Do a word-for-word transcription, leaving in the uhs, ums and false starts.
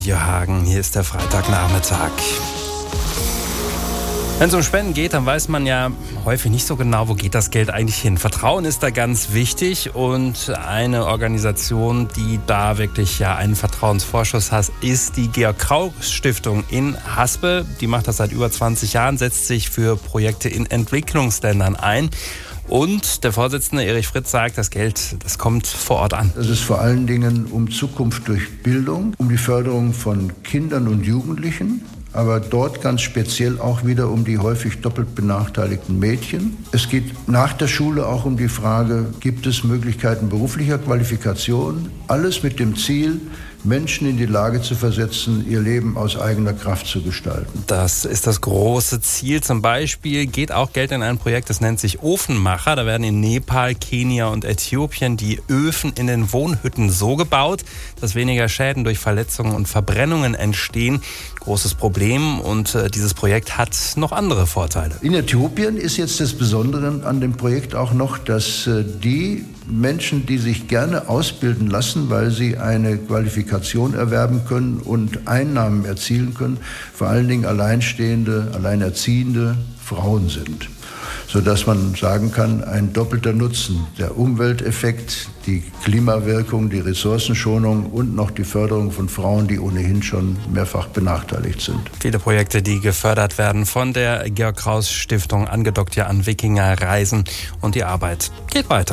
Hagen, hier ist der Freitagnachmittag. Wenn es um Spenden geht, dann weiß man ja häufig nicht so genau, wo geht das Geld eigentlich hin. Vertrauen ist da ganz wichtig und eine Organisation, die da wirklich ja einen Vertrauensvorschuss hat, ist die Georg-Krauss-Stiftung in Haspel. Die macht das seit über zwanzig Jahren, setzt sich für Projekte in Entwicklungsländern ein. Und der Vorsitzende Erich Fritz sagt, das Geld, das kommt vor Ort an. Es ist vor allen Dingen um Zukunft durch Bildung, um die Förderung von Kindern und Jugendlichen, aber dort ganz speziell auch wieder um die häufig doppelt benachteiligten Mädchen. Es geht nach der Schule auch um die Frage, gibt es Möglichkeiten beruflicher Qualifikation? Alles mit dem Ziel, Menschen in die Lage zu versetzen, ihr Leben aus eigener Kraft zu gestalten. Das ist das große Ziel. Zum Beispiel geht auch Geld in ein Projekt, das nennt sich Ofenmacher. Da werden in Nepal, Kenia und Äthiopien die Öfen in den Wohnhütten so gebaut, dass weniger Schäden durch Verletzungen und Verbrennungen entstehen. Großes Problem und äh, dieses Projekt hat noch andere Vorteile. In Äthiopien ist jetzt das Besondere an dem Projekt auch noch, dass äh, die Menschen, die sich gerne ausbilden lassen, weil sie eine Qualifikation erwerben können und Einnahmen erzielen können, vor allen Dingen alleinstehende, alleinerziehende Frauen sind. Sodass man sagen kann, ein doppelter Nutzen, der Umwelteffekt, die Klimawirkung, die Ressourcenschonung und noch die Förderung von Frauen, die ohnehin schon mehrfach benachteiligt sind. Viele Projekte, die gefördert werden von der Georg-Krauss-Stiftung, angedockt ja an Wikinger-Reisen und die Arbeit geht weiter.